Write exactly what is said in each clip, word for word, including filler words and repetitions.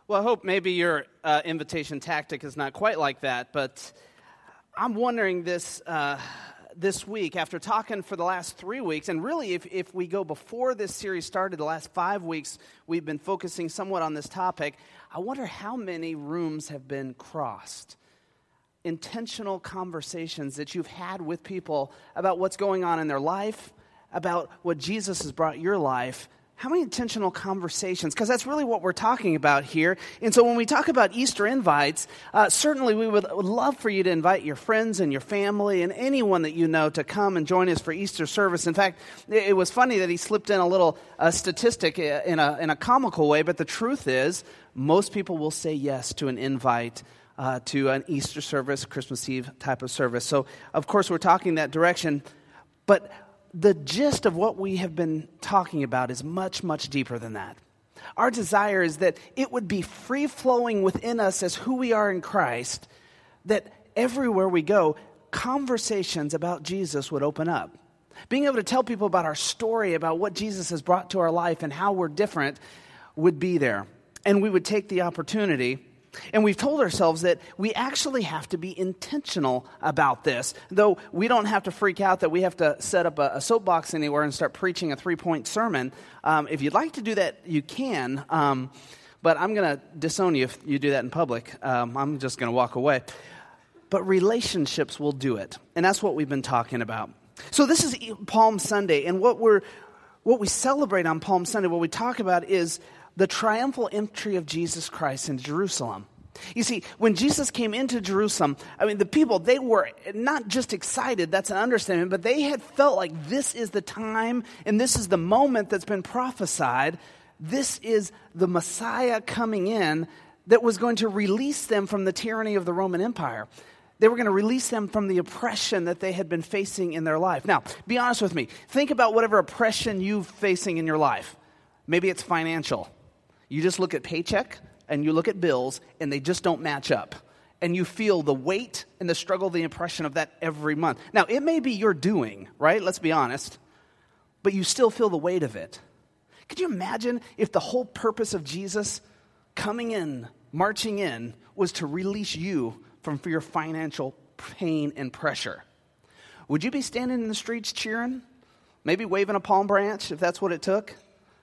Well, I hope maybe your uh, invitation tactic is not quite like that, but I'm wondering this uh, this week, after talking for the last three weeks, and really if, if we go before this series started, the last five weeks, we've been focusing somewhat on this topic. I wonder how many rooms have been crossed. Intentional conversations that you've had with people about what's going on in their life, about what Jesus has brought your life. How many intentional conversations? Because that's really what we're talking about here. And so when we talk about Easter invites, uh, certainly we would, would love for you to invite your friends and your family and anyone that you know to come and join us for Easter service. In fact, it, it was funny that he slipped in a little uh, statistic in a, in a comical way, but the truth is most people will say yes to an invite uh, to an Easter service, Christmas Eve type of service. So, of course, we're talking that direction, but the gist of what we have been talking about is much, much deeper than that. Our desire is that it would be free-flowing within us as who we are in Christ, that everywhere we go, conversations about Jesus would open up. Being able to tell people about our story, about what Jesus has brought to our life and how we're different would be there. And we would take the opportunity. And we've told ourselves that we actually have to be intentional about this, though we don't have to freak out that we have to set up a, a soapbox anywhere and start preaching a three-point sermon. Um, if you'd like to do that, you can, um, but I'm going to disown you if you do that in public. Um, I'm just going to walk away. But relationships will do it, and that's what we've been talking about. So this is Palm Sunday, and what we're what we celebrate on Palm Sunday, what we talk about is the triumphal entry of Jesus Christ into Jerusalem. You see, when Jesus came into Jerusalem, I mean, the people, they were not just excited, that's an understatement, but they had felt like this is the time and this is the moment that's been prophesied. This is the Messiah coming in that was going to release them from the tyranny of the Roman Empire. They were going to release them from the oppression that they had been facing in their life. Now, be honest with me. Think about whatever oppression you're facing in your life. Maybe it's financial. You just look at paycheck and you look at bills and they just don't match up. And you feel the weight and the struggle, the oppression of that every month. Now, it may be your doing, right? Let's be honest. But you still feel the weight of it. Could you imagine if the whole purpose of Jesus coming in, marching in, was to release you from your financial pain and pressure? Would you be standing in the streets cheering? Maybe waving a palm branch if that's what it took?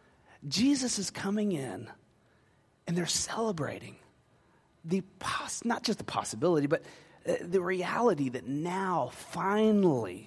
Jesus is coming in, and they're celebrating the poss- not just the possibility, but uh, the reality that now, finally,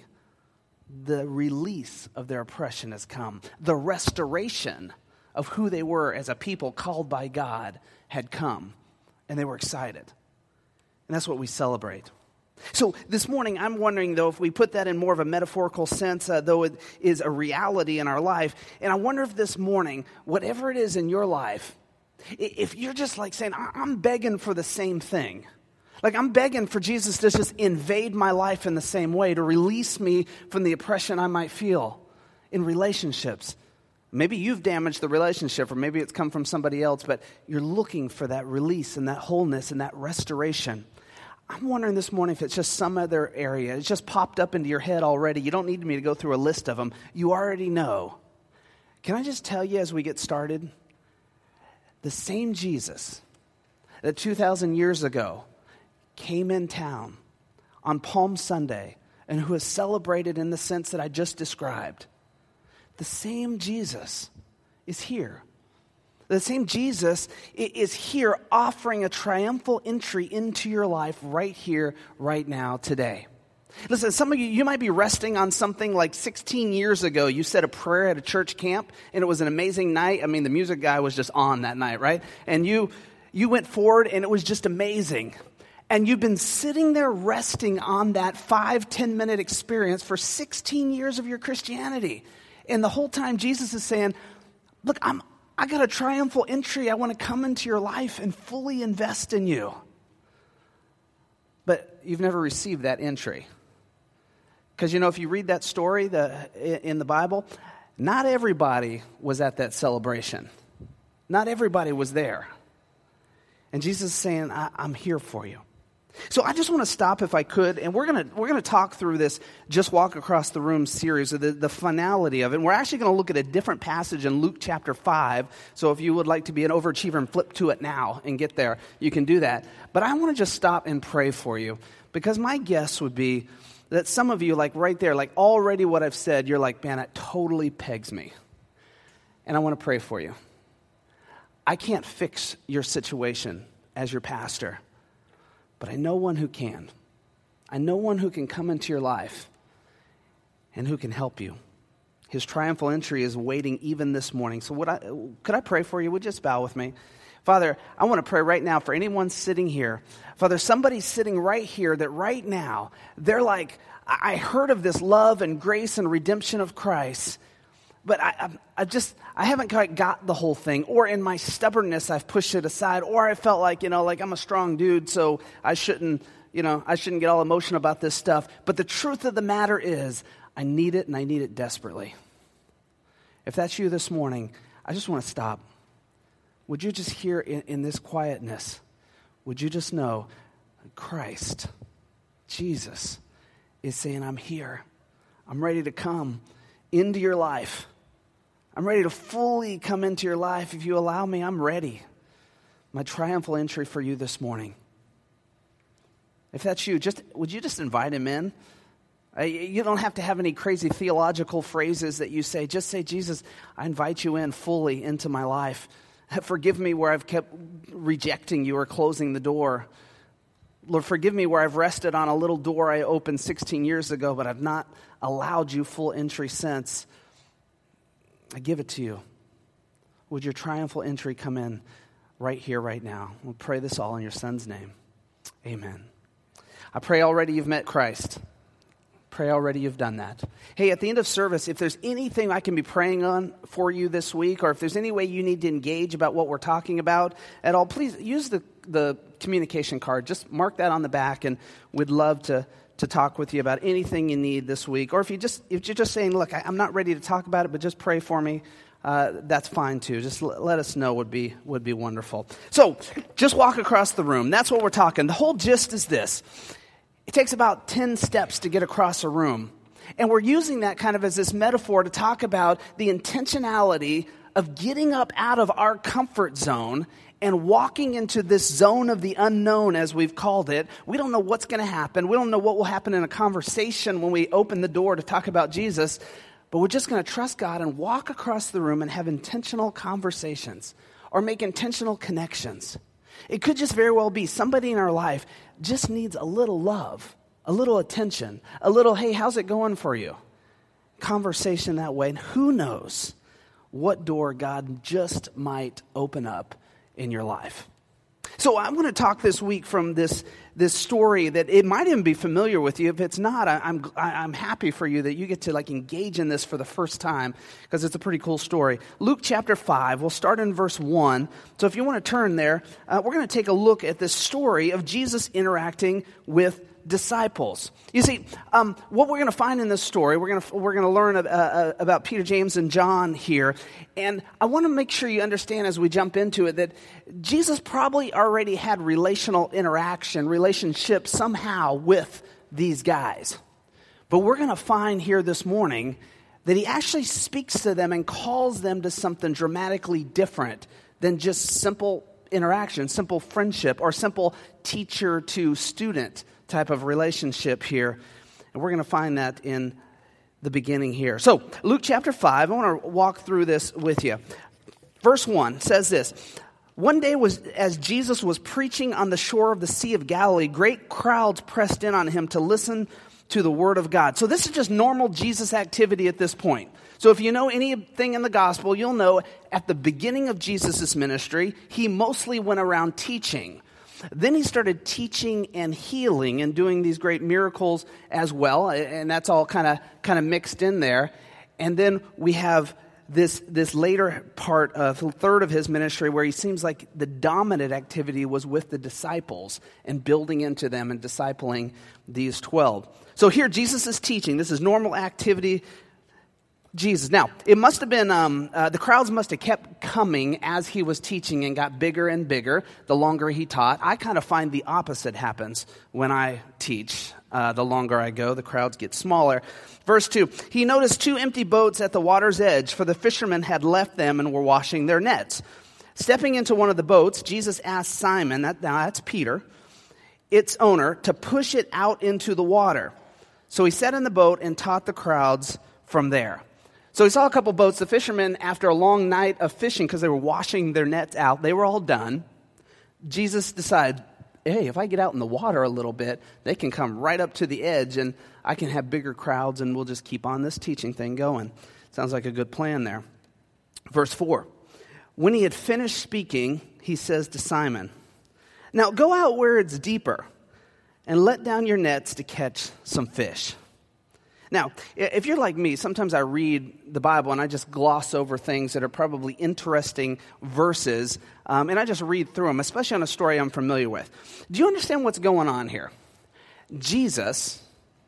the release of their oppression has come. The restoration of who they were as a people called by God had come, and they were excited. And that's what we celebrate. So this morning, I'm wondering, though, if we put that in more of a metaphorical sense, uh, though it is a reality in our life, and I wonder if this morning, whatever it is in your life, if you're just like saying, I'm begging for the same thing. Like I'm begging for Jesus to just invade my life in the same way, to release me from the oppression I might feel in relationships. Maybe you've damaged the relationship, or maybe it's come from somebody else, but you're looking for that release and that wholeness and that restoration. I'm wondering this morning if it's just some other area. It's just popped up into your head already. You don't need me to go through a list of them. You already know. Can I just tell you as we get started? The same Jesus that two thousand years ago came in town on Palm Sunday and who is celebrated in the sense that I just described, the same Jesus is here. The same Jesus is here offering a triumphal entry into your life right here, right now, today. Listen, some of you, you might be resting on something like sixteen years ago. You said a prayer at a church camp, and it was an amazing night. I mean, the music guy was just on that night, right? And you, you went forward, and it was just amazing. And you've been sitting there resting on that five, ten-minute experience for sixteen years of your Christianity. And the whole time, Jesus is saying, look, I'm I got a triumphal entry. I want to come into your life and fully invest in you. But you've never received that entry. Because, you know, if you read that story the, in the Bible, not everybody was at that celebration. Not everybody was there. And Jesus is saying, I, I'm here for you. So I just want to stop if I could, and we're gonna we're gonna talk through this Just Walk Across the Room series, the, the finality of it. And we're actually going to look at a different passage in Luke chapter five. So if you would like to be an overachiever and flip to it now and get there, you can do that. But I want to just stop and pray for you, because my guess would be that some of you, like right there, like already what I've said, you're like, man, that totally pegs me. And I want to pray for you. I can't fix your situation as your pastor, but I know one who can. I know one who can come into your life and who can help you. His triumphal entry is waiting even this morning. So would I, could I pray for you? Would you just bow with me? Father, I want to pray right now for anyone sitting here. Father, somebody's sitting right here that right now, they're like, I heard of this love and grace and redemption of Christ, but I, I, I just, I haven't quite got the whole thing. Or in my stubbornness, I've pushed it aside. Or I felt like, you know, like I'm a strong dude, so I shouldn't, you know, I shouldn't get all emotional about this stuff. But the truth of the matter is, I need it, and I need it desperately. If that's you this morning, I just want to stop. Would you just hear in, in this quietness, would you just know Christ, Jesus, is saying, I'm here. I'm ready to come into your life. I'm ready to fully come into your life. If you allow me, I'm ready. My triumphal entry for you this morning. If that's you, just would you just invite him in? Uh, you don't have to have any crazy theological phrases that you say. Just say, Jesus, I invite you in fully into my life. Forgive me where I've kept rejecting you or closing the door. Lord, forgive me where I've rested on a little door I opened sixteen years ago, but I've not allowed you full entry since. I give it to you. Would your triumphal entry come in right here, right now? We'll pray this all in your Son's name. Amen. I pray already you've met Christ. Pray already you've done that. Hey, at the end of service, if there's anything I can be praying on for you this week, or if there's any way you need to engage about what we're talking about at all, please use the, the communication card. Just mark that on the back, and we'd love to, to talk with you about anything you need this week. Or if, you just, if you're just saying, look, I, I'm not ready to talk about it, but just pray for me, uh, that's fine too. Just l- let us know would be, would be wonderful. So, just walk across the room. That's what we're talking. The whole gist is this. It takes about ten steps to get across a room. And we're using that kind of as this metaphor to talk about the intentionality of getting up out of our comfort zone and walking into this zone of the unknown, as we've called it. We don't know what's going to happen. We don't know what will happen in a conversation when we open the door to talk about Jesus. But we're just going to trust God and walk across the room and have intentional conversations or make intentional connections. It could just very well be somebody in our life just needs a little love, a little attention, a little, hey, how's it going for you? Conversation that way. And who knows what door God just might open up in your life. So I'm going to talk this week from this, this story that it might even be familiar with you. If it's not, I, I'm I'm happy for you that you get to like engage in this for the first time, because it's a pretty cool story. Luke chapter five, we'll start in verse one. So if you want to turn there, uh, we're going to take a look at this story of Jesus interacting with disciples. You see, um, what we're going to find in this story, we're going to we're going to learn uh, uh, about Peter, James, and John here, and I want to make sure you understand as we jump into it that Jesus probably already had relational interaction, relationship somehow with these guys. But we're going to find here this morning that he actually speaks to them and calls them to something dramatically different than just simple interaction, simple friendship, or simple teacher to student type of relationship here. And we're going to find that in the beginning here. So, Luke chapter five, I want to walk through this with you. Verse one says this. One day was as Jesus was preaching on the shore of the Sea of Galilee, great crowds pressed in on him to listen to the word of God. So this is just normal Jesus activity at this point. So if you know anything in the gospel, you'll know at the beginning of Jesus' ministry, he mostly went around teaching. Then he started teaching and healing and doing these great miracles as well, and that's all kind of kind of mixed in there. And then we have this this later part of the third of his ministry where he seems like the dominant activity was with the disciples and building into them and discipling these twelve. So here Jesus is teaching. This is normal activity. Jesus. Now, it must have been, um, uh, the crowds must have kept coming as he was teaching and got bigger and bigger the longer he taught. I kind of find the opposite happens when I teach. Uh, the longer I go, the crowds get smaller. Verse two, he noticed two empty boats at the water's edge, for the fishermen had left them and were washing their nets. Stepping into one of the boats, Jesus asked Simon, that, now that's Peter, its owner, to push it out into the water. So he sat in the boat and taught the crowds from there. So he saw a couple boats. The fishermen, after a long night of fishing, because they were washing their nets out, they were all done. Jesus decided, hey, if I get out in the water a little bit, they can come right up to the edge, and I can have bigger crowds, and we'll just keep on this teaching thing going. Sounds like a good plan there. Verse four, when he had finished speaking, he says to Simon, now go out where it's deeper, and let down your nets to catch some fish. Now, if you're like me, sometimes I read the Bible and I just gloss over things that are probably interesting verses, um, and I just read through them, especially on a story I'm familiar with. Do you understand what's going on here? Jesus,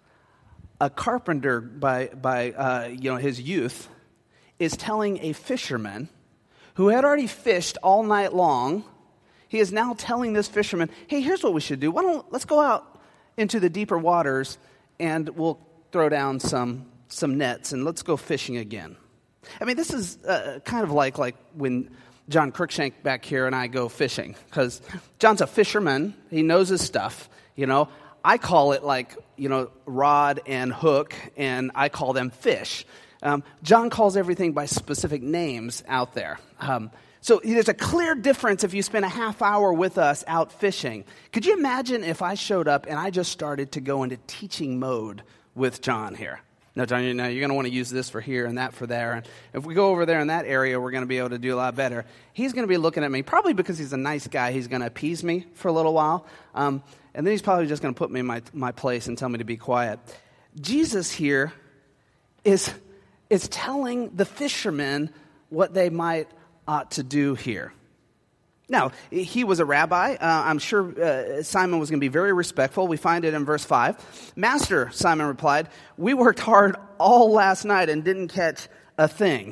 a carpenter by by uh, you know his youth, is telling a fisherman who had already fished all night long. He is now telling this fisherman, "Hey, here's what we should do. Why don't let's go out into the deeper waters and we'll throw down some some nets and let's go fishing again." I mean, this is uh, kind of like like when John Cruikshank back here and I go fishing, because John's a fisherman. He knows his stuff. You know, I call it like, you know, rod and hook, and I call them fish. Um, John calls everything by specific names out there. Um, so there's a clear difference if you spend a half hour with us out fishing. Could you imagine if I showed up and I just started to go into teaching mode with John here? No, John, you know, you're going to want to use this for here and that for there. And if we go over there in that area, we're going to be able to do a lot better. He's going to be looking at me, probably because he's a nice guy. He's going to appease me for a little while. Um, and then he's probably just going to put me in my, my place and tell me to be quiet. Jesus here is, is telling the fishermen what they might ought to do here. Now, he was a rabbi. Uh, I'm sure uh, Simon was going to be very respectful. We find it in verse five. "Master," Simon replied, "we worked hard all last night and didn't catch a thing."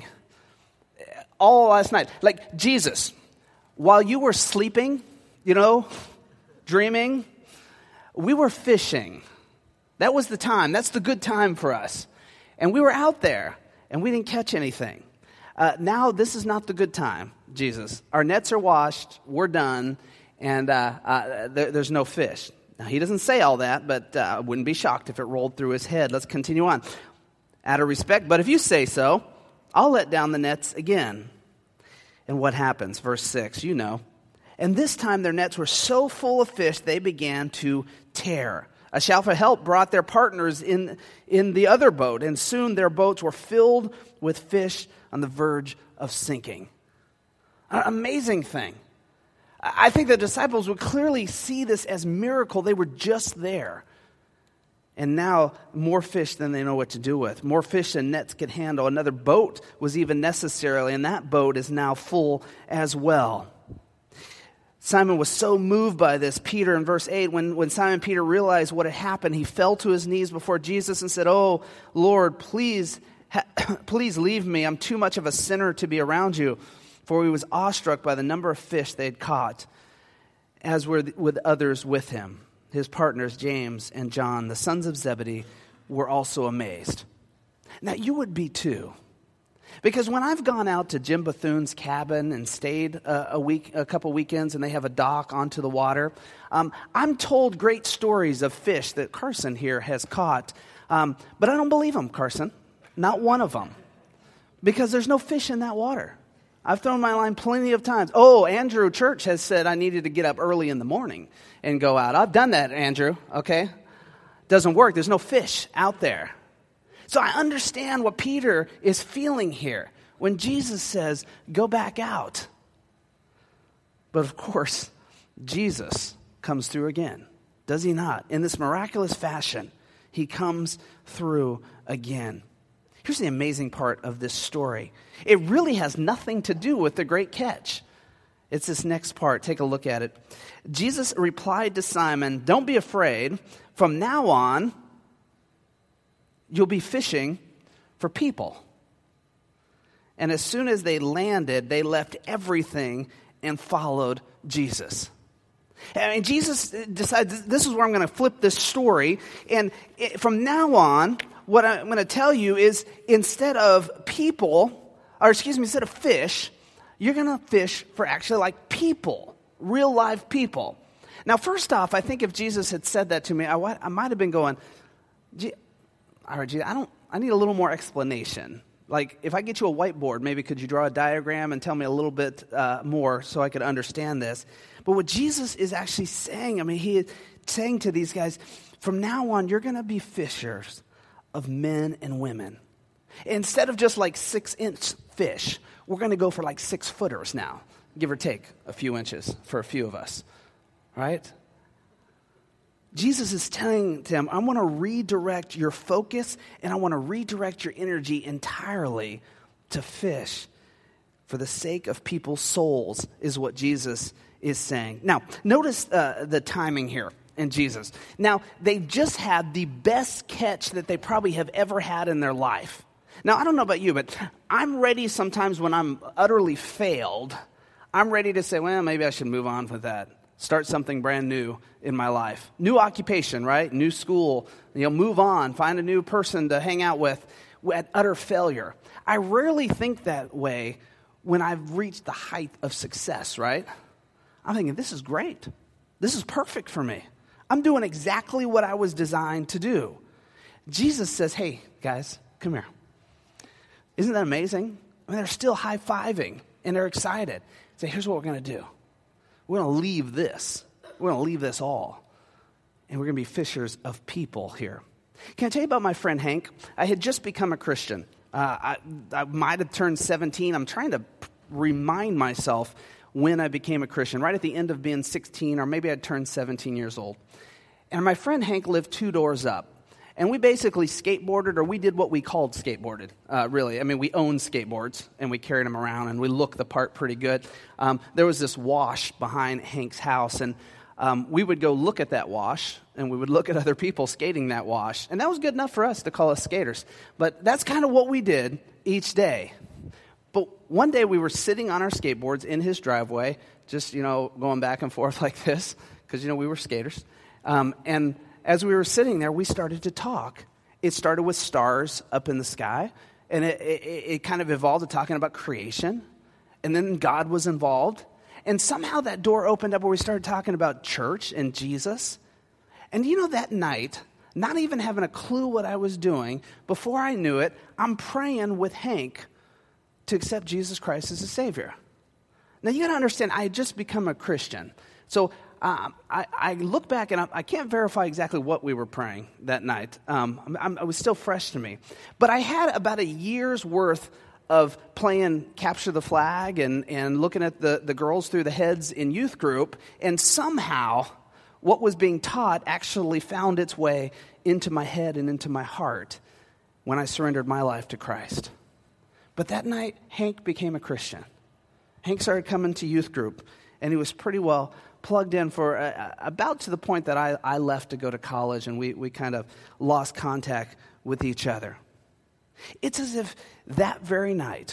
All last night. Like, Jesus, while you were sleeping, you know, dreaming, we were fishing. That was the time. That's the good time for us. And we were out there, and we didn't catch anything. Uh, now, this is not the good time, Jesus. Our nets are washed, we're done, and uh, uh, there, there's no fish. Now, he doesn't say all that, but uh, I wouldn't be shocked if it rolled through his head. Let's continue on. Out of respect, but if you say so, I'll let down the nets again. And what happens? Verse six, you know. "And this time their nets were so full of fish, they began to tear. A shout for help brought their partners in, in the other boat, and soon their boats were filled with fish on the verge of sinking." An amazing thing. I think the disciples would clearly see this as miracle. They were just there. And now more fish than they know what to do with. More fish than nets could handle. Another boat was even necessary, and that boat is now full as well. Simon was so moved by this, Peter, in verse eight, when, when Simon Peter realized what had happened, he fell to his knees before Jesus and said, "Oh, Lord, please, ha- please leave me. I'm too much of a sinner to be around you." For he was awestruck by the number of fish they had caught, as were the, with others with him. His partners, James and John, the sons of Zebedee, were also amazed. Now, you would be too. Because when I've gone out to Jim Bethune's cabin and stayed a, a week, a couple weekends, and they have a dock onto the water, um, I'm told great stories of fish that Carson here has caught. Um, but I don't believe them, Carson. Not one of them. Because there's no fish in that water. I've thrown my line plenty of times. Oh, Andrew Church has said I needed to get up early in the morning and go out. I've done that, Andrew, okay? Doesn't work. There's no fish out there. So I understand what Peter is feeling here when Jesus says, go back out. But of course, Jesus comes through again. Does he not? In this miraculous fashion, he comes through again. Here's the amazing part of this story. It really has nothing to do with the great catch. It's this next part. Take a look at it. Jesus replied to Simon, "Don't be afraid. From now on, you'll be fishing for people." And as soon as they landed, they left everything and followed Jesus. I mean, Jesus decides, this is where I'm going to flip this story. And it, from now on, what I'm going to tell you is instead of people, or excuse me, instead of fish, you're going to fish for actually like people, real live people. Now, first off, I think if Jesus had said that to me, I, I might have been going, all right, Jesus, I don't, I need a little more explanation. Like, if I get you a whiteboard, maybe could you draw a diagram and tell me a little bit uh, more so I could understand this? But what Jesus is actually saying, I mean, he is saying to these guys, from now on, you're going to be fishers of men and women. Instead of just like six-inch fish, we're going to go for like six-footers now, give or take a few inches for a few of us, right? Jesus is telling them, I want to redirect your focus and I want to redirect your energy entirely to fish for the sake of people's souls, is what Jesus is saying. Now, notice uh, the timing here in Jesus. Now, they just had the best catch that they probably have ever had in their life. Now, I don't know about you, but I'm ready sometimes when I'm utterly failed, I'm ready to say, well, maybe I should move on with that. Start something brand new in my life. New occupation, right? New school. You know, move on. Find a new person to hang out with at utter failure. I rarely think that way when I've reached the height of success, right? I'm thinking, this is great. This is perfect for me. I'm doing exactly what I was designed to do. Jesus says, hey, guys, come here. Isn't that amazing? I mean, they're still high-fiving, and they're excited. Say, here's what we're going to do. We're going to leave this. We're going to leave this all. And we're going to be fishers of people here. Can I tell you about my friend Hank? I had just become a Christian. Uh, I, I might have turned seventeen. I'm trying to p- remind myself when I became a Christian, right at the end of being sixteen, or maybe I'd turned seventeen years old. And my friend Hank lived two doors up. And we basically skateboarded, or we did what we called skateboarded, uh, really. I mean, we owned skateboards, and we carried them around, and we looked the part pretty good. Um, there was this wash behind Hank's house, and um, we would go look at that wash, and we would look at other people skating that wash. And that was good enough for us to call us skaters. But that's kind of what we did each day. But one day we were sitting on our skateboards in his driveway, just, you know, going back and forth like this, because, you know, we were skaters. Um, and as we were sitting there, we started to talk. It started with stars up in the sky, and it, it, it kind of evolved to talking about creation, and then God was involved. And somehow that door opened up where we started talking about church and Jesus. And you know, that night, not even having a clue what I was doing, before I knew it, I'm praying with Hank to accept Jesus Christ as a Savior. Now, you got to understand, I had just become a Christian. So um, I, I look back, and I, I can't verify exactly what we were praying that night. Um, I'm, it was still fresh to me. But I had about a year's worth of playing Capture the Flag and, and looking at the, the girls through the heads in youth group, and somehow what was being taught actually found its way into my head and into my heart when I surrendered my life to Christ. But that night, Hank became a Christian. Hank started coming to youth group, and he was pretty well plugged in for uh, about to the point that I, I left to go to college, and we, we kind of lost contact with each other. It's as if that very night,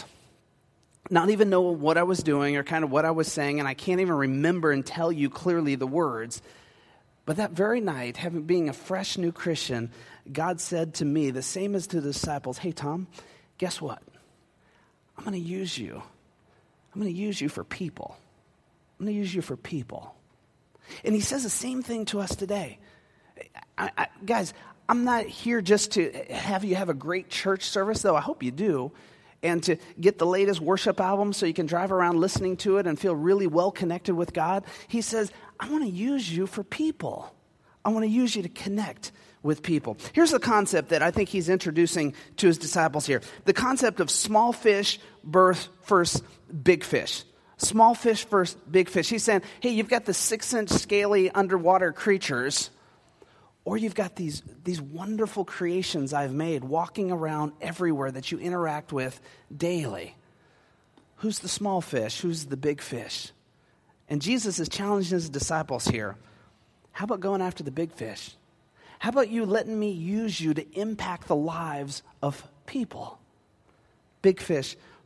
not even know what I was doing or kind of what I was saying, and I can't even remember and tell you clearly the words, but that very night, having being a fresh new Christian, God said to me, the same as to the disciples, hey, Tom, guess what? I'm going to use you. I'm going to use you for people. I'm going to use you for people. And he says the same thing to us today. I, I, guys, I'm not here just to have you have a great church service, though I hope you do, and to get the latest worship album so you can drive around listening to it and feel really well connected with God. He says, I want to use you for people. I want to use you to connect with people. Here's the concept that I think he's introducing to his disciples here. The concept of small fish birth first big fish. Small fish first big fish. He's saying, hey, you've got the six-inch scaly underwater creatures, or you've got these, these wonderful creations I've made walking around everywhere that you interact with daily. Who's the small fish? Who's the big fish? And Jesus is challenging his disciples here. How about going after the big fish? How about you letting me use you to impact the lives of people? Big fish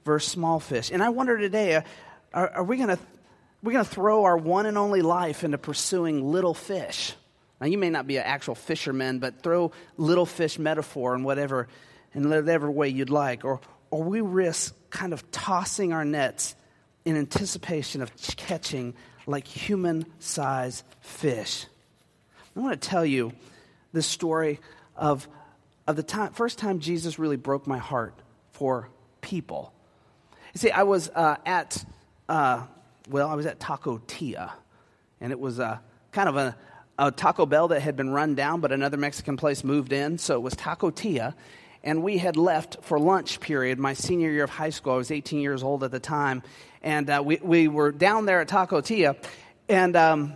versus small fish. And I wonder today, uh, are, are we going to we're going to throw our one and only life into pursuing little fish? Now, you may not be an actual fisherman, but throw little fish metaphor in whatever, in whatever way you'd like. Or, or we risk kind of tossing our nets in anticipation of catching like human-sized fish. I want to tell you the story of, of the time, first time Jesus really broke my heart for people. You see, I was uh, at, uh, well, I was at Taco Tia, and it was uh, kind of a, a Taco Bell that had been run down, but another Mexican place moved in, so it was Taco Tia, and we had left for lunch period my senior year of high school. I was eighteen years old at the time, and uh, we, we were down there at Taco Tia, and um,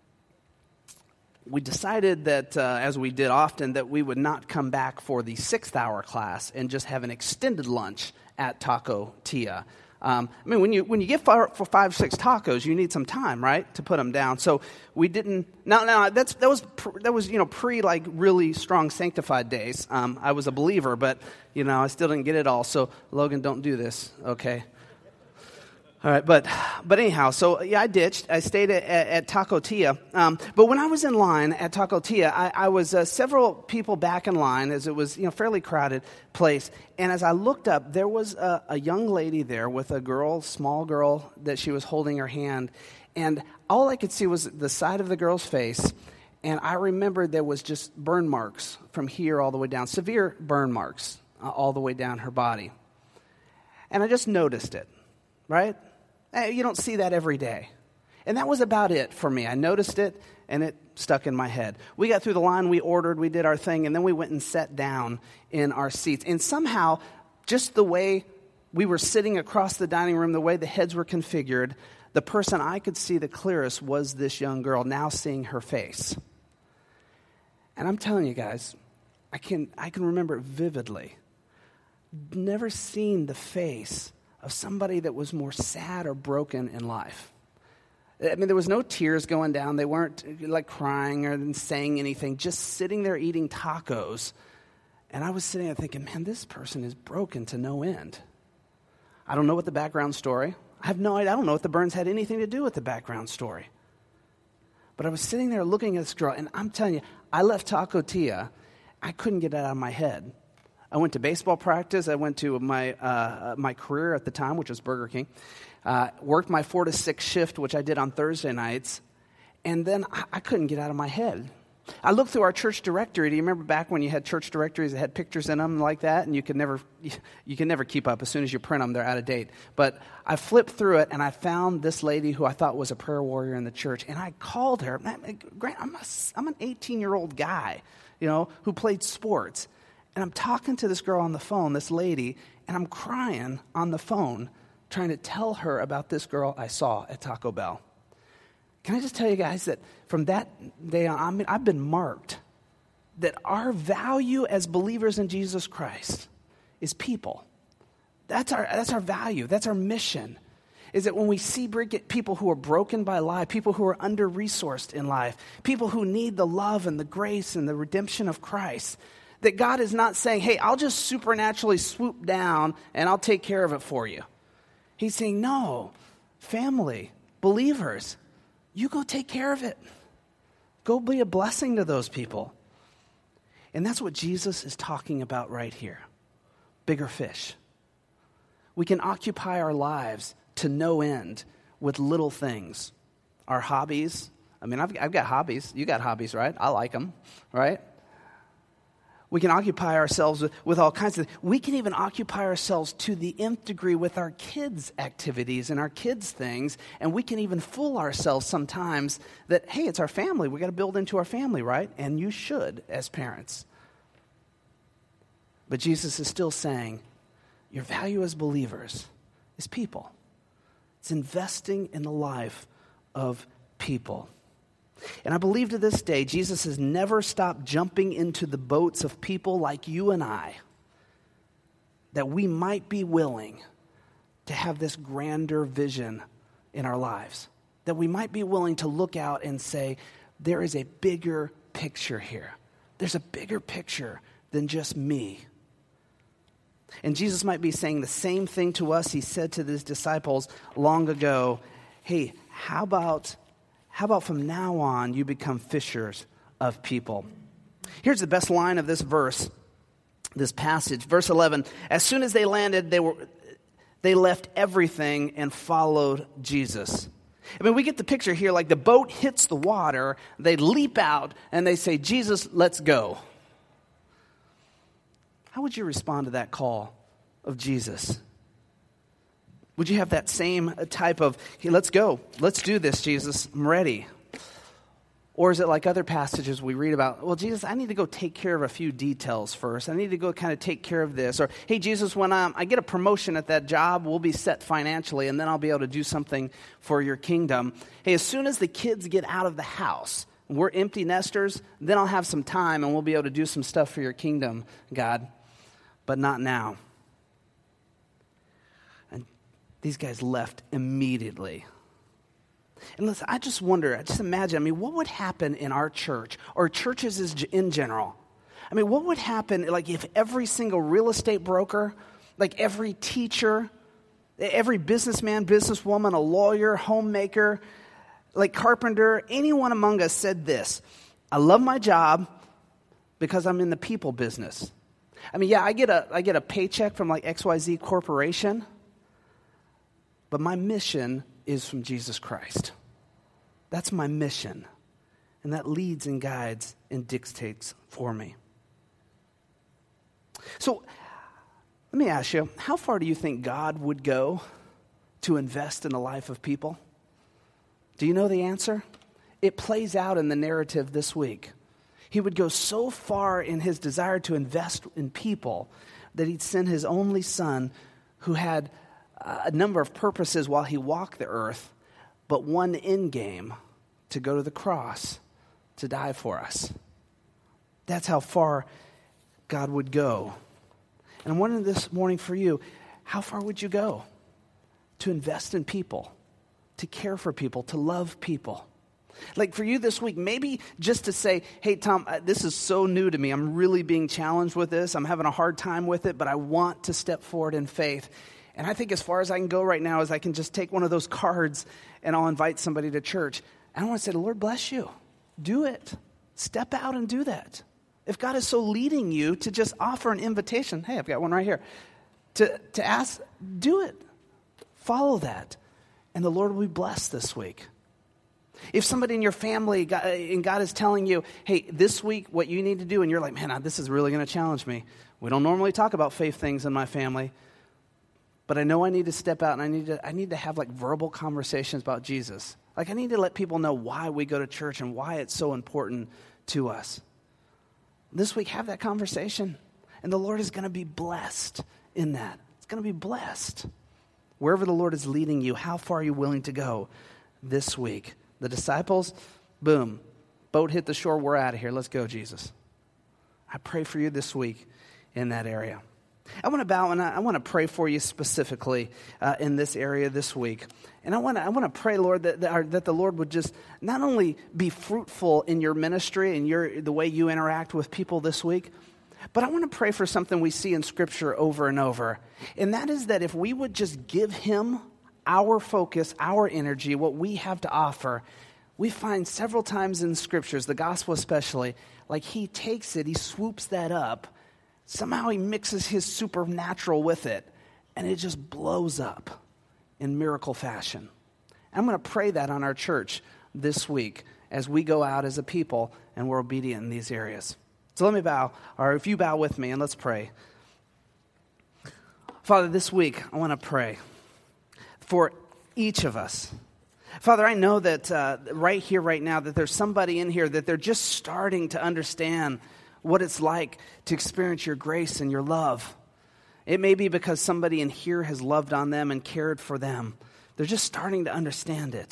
we decided that, uh, as we did often, that we would not come back for the sixth hour class and just have an extended lunch at Taco Tia. Um, I mean, when you when you get for, for five, six tacos, you need some time, right, to put them down. So we didn't. Now, now that's that was pr- that was you know pre like really strong sanctified days. Um, I was a believer, but you know I still didn't get it all. So Logan, don't do this, okay? All right, but but anyhow, so yeah, I ditched. I stayed at, at, at Taco Tia. Um, but when I was in line at Taco Tia, I, I was uh, several people back in line, as it was you know fairly crowded place. And as I looked up, there was a, a young lady there with a girl, small girl, that she was holding her hand. And all I could see was the side of the girl's face. And I remembered there was just burn marks from here all the way down, severe burn marks uh, all the way down her body. And I just noticed it, right? You don't see that every day. And that was about it for me. I noticed it, and it stuck in my head. We got through the line, we ordered, we did our thing, and then we went and sat down in our seats. And somehow, just the way we were sitting across the dining room, the way the heads were configured, the person I could see the clearest was this young girl, now seeing her face. And I'm telling you guys, I can I can remember it vividly. Never seen the face of somebody that was more sad or broken in life. I mean, there was no tears going down. They weren't like crying or saying anything, just sitting there eating tacos. And I was sitting there thinking, man, this person is broken to no end. I don't know what the background story. I have no idea. I don't know if the burns had anything to do with the background story. But I was sitting there looking at this girl, and I'm telling you, I left Taco Tia. I couldn't get it out of my head. I went to baseball practice. I went to my uh, my career at the time, which was Burger King. Uh, worked my four to six shift, which I did on Thursday nights. And then I, I couldn't get out of my head. I looked through our church directory. Do you remember back when you had church directories that had pictures in them like that? And you could never you can never keep up. As soon as you print them, they're out of date. But I flipped through it, and I found this lady who I thought was a prayer warrior in the church. And I called her. Grant, I'm, a, I'm an eighteen-year-old guy, you know, who played sports. And I'm talking to this girl on the phone, this lady, and I'm crying on the phone, trying to tell her about this girl I saw at Taco Bell. Can I just tell you guys that from that day on, I mean, I've been marked that our value as believers in Jesus Christ is people. That's our, that's our value. That's our mission. Is that when we see people who are broken by life, people who are under-resourced in life, people who need the love and the grace and the redemption of Christ, that God is not saying, hey, I'll just supernaturally swoop down and I'll take care of it for you. He's saying, no, family, believers, you go take care of it. Go be a blessing to those people. And that's what Jesus is talking about right here. Bigger fish. We can occupy our lives to no end with little things. Our hobbies. I mean, I've, I've got hobbies. You got hobbies, right? I like them, right? We can occupy ourselves with, with all kinds of things. We can even occupy ourselves to the nth degree with our kids' activities and our kids' things. And we can even fool ourselves sometimes that, hey, it's our family. We got to build into our family, right? And you should as parents. But Jesus is still saying, your value as believers is people. It's investing in the life of people. And I believe to this day, Jesus has never stopped jumping into the boats of people like you and I, that we might be willing to have this grander vision in our lives, that we might be willing to look out and say, there is a bigger picture here. There's a bigger picture than just me. And Jesus might be saying the same thing to us he said to his disciples long ago. Hey, how about, how about from now on you become fishers of people? Here's the best line of this verse, this passage. Verse eleven, as soon as they landed, they were they left everything and followed Jesus. I mean, we get the picture here, like the boat hits the water, they leap out, and they say, Jesus, let's go. How would you respond to that call of Jesus? Would you have that same type of, hey, let's go, let's do this, Jesus, I'm ready? Or is it like other passages we read about, well, Jesus, I need to go take care of a few details first. I need to go kind of take care of this. Or, hey, Jesus, when um, I get a promotion at that job, we'll be set financially, and then I'll be able to do something for your kingdom. Hey, as soon as the kids get out of the house, we're empty nesters, then I'll have some time, and we'll be able to do some stuff for your kingdom, God. But not now. And these guys left immediately. And listen, I just wonder, I just imagine, I mean, what would happen in our church, or churches in general? I mean, what would happen, like, if every single real estate broker, like every teacher, every businessman, businesswoman, a lawyer, homemaker, like carpenter, anyone among us said this: I love my job because I'm in the people business. I mean, yeah, I get a I get a paycheck from like X Y Z Corporation, but my mission is from Jesus Christ. That's my mission. And that leads and guides and dictates for me. So let me ask you, how far do you think God would go to invest in the life of people? Do you know the answer? It plays out in the narrative this week. He would go so far in his desire to invest in people that he'd send his only son, who had a number of purposes while he walked the earth, but one end game, to go to the cross to die for us. That's how far God would go. And I'm wondering this morning for you, how far would you go to invest in people, to care for people, to love people? Like for you this week, maybe just to say, hey, Tom, this is so new to me. I'm really being challenged with this. I'm having a hard time with it, but I want to step forward in faith. And I think as far as I can go right now is I can just take one of those cards and I'll invite somebody to church. And I want to say, the Lord bless you. Do it. Step out and do that. If God is so leading you to just offer an invitation, hey, I've got one right here, to, to ask, do it. Follow that. And the Lord will be blessed this week. If somebody in your family, God, and God is telling you, hey, this week what you need to do, and you're like, man, this is really going to challenge me. We don't normally talk about faith things in my family. But I know I need to step out and I need to I need to have like verbal conversations about Jesus. Like I need to let people know why we go to church and why it's so important to us. This week, have that conversation. And the Lord is going to be blessed in that. It's going to be blessed. Wherever the Lord is leading you, how far are you willing to go this week? The disciples, boom, boat hit the shore, we're out of here. Let's go, Jesus. I pray for you this week in that area. I want to bow and I, I want to pray for you specifically uh, in this area this week. And I want to I want to pray, Lord, that that, our, that the Lord would just not only be fruitful in your ministry and your the way you interact with people this week, but I want to pray for something we see in Scripture over and over. And that is that if we would just give him our focus, our energy, what we have to offer, we find several times in Scriptures, the gospel especially, like he takes it, he swoops that up. Somehow he mixes his supernatural with it, and it just blows up in miracle fashion. I'm going to pray that on our church this week as we go out as a people and we're obedient in these areas. So let me bow, or if you bow with me, and let's pray. Father, this week I want to pray for each of us. Father, I know that uh, right here, right now, that there's somebody in here that they're just starting to understand what it's like to experience your grace and your love. It may be because somebody in here has loved on them and cared for them. They're just starting to understand it.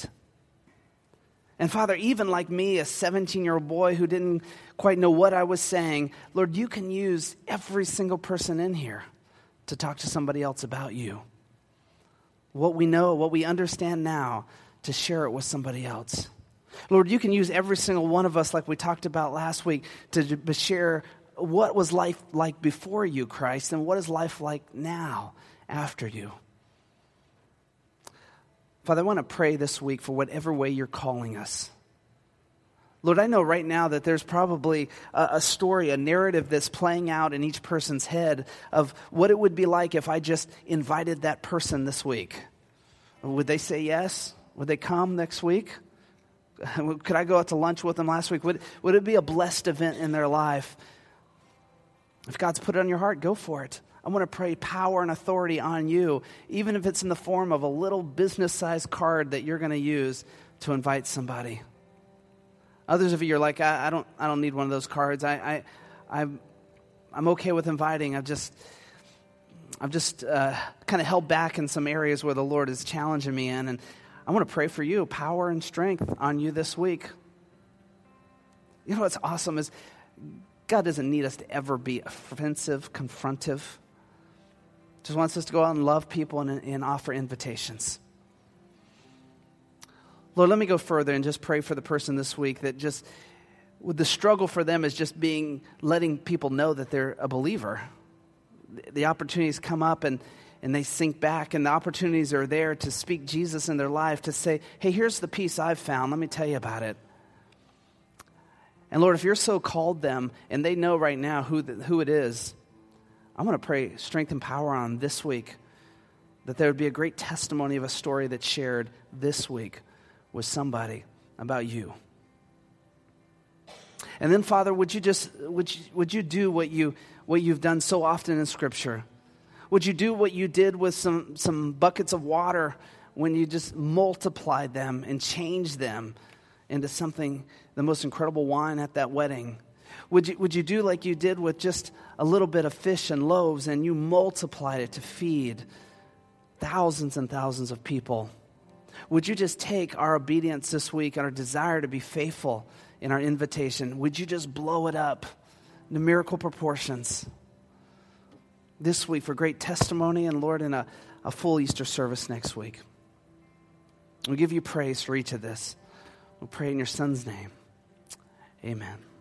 And Father, even like me, a seventeen-year-old boy who didn't quite know what I was saying, Lord, you can use every single person in here to talk to somebody else about you. What we know, what we understand now, to share it with somebody else. Lord, you can use every single one of us, like we talked about last week, to share what was life like before you, Christ, and what is life like now after you? Father, I want to pray this week for whatever way you're calling us. Lord, I know right now that there's probably a, a story, a narrative that's playing out in each person's head of what it would be like if I just invited that person this week. Would they say yes? Would they come next week? Could I go out to lunch with them last week? Would, would it be a blessed event in their life? If God's put it on your heart, go for it. I want to pray power and authority on you, even if it's in the form of a little business-sized card that you're going to use to invite somebody. Others of you are like, I, I don't, I don't need one of those cards. I, I, I'm, I'm okay with inviting. I've just, I've just uh, kind of held back in some areas where the Lord is challenging me in, and I want to pray for you, power and strength on you this week. You know what's awesome is God doesn't need us to ever be offensive, confrontive. Just wants us to go out and love people and, and offer invitations. Lord, let me go further and just pray for the person this week that just, the struggle for them is just being, letting people know that they're a believer. The opportunities come up and, and they sink back, and the opportunities are there to speak Jesus in their life, to say, hey, here's the peace I've found. Let me tell you about it. And Lord, if you're so called them and they know right now who the, who it is, I'm going to pray strength and power on them this week, that there would be a great testimony of a story that's shared this week with somebody about you. And then, Father, would you just would you, would you do what you what you've done so often in Scripture? Would you do what you did with some some buckets of water when you just multiplied them and changed them into something, the most incredible wine at that wedding? Would you would you do like you did with just a little bit of fish and loaves, and you multiplied it to feed thousands and thousands of people? Would you just take our obedience this week and our desire to be faithful in our invitation? Would you just blow it up into miracle proportions this week for great testimony, and Lord, in a, a full Easter service next week? We give you praise for each of this. We'll pray in your Son's name. Amen.